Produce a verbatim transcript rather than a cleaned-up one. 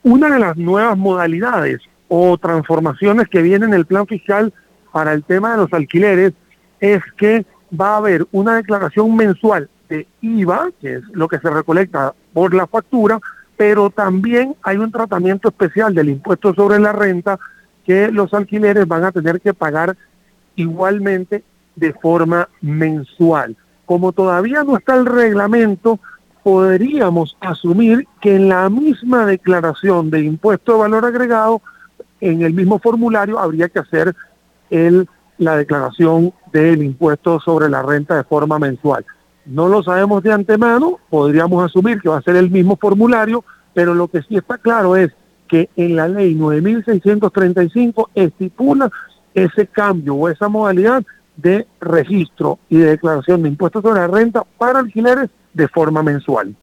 Una de las nuevas modalidades o transformaciones que viene en el plan fiscal para el tema de los alquileres es que va a haber una declaración mensual de I V A, que es lo que se recolecta por la factura, pero también hay un tratamiento especial del impuesto sobre la renta que los alquileres van a tener que pagar igualmente de forma mensual. Como todavía no está el reglamento, podríamos asumir que en la misma declaración de impuesto de valor agregado, en el mismo formulario, habría que hacer el, la declaración del impuesto sobre la renta de forma mensual. No lo sabemos de antemano, podríamos asumir que va a ser el mismo formulario, pero lo que sí está claro es que en la ley nueve mil seiscientos treinta y cinco estipula ese cambio o esa modalidad de registro y de declaración de impuestos sobre la renta para alquileres de forma mensual.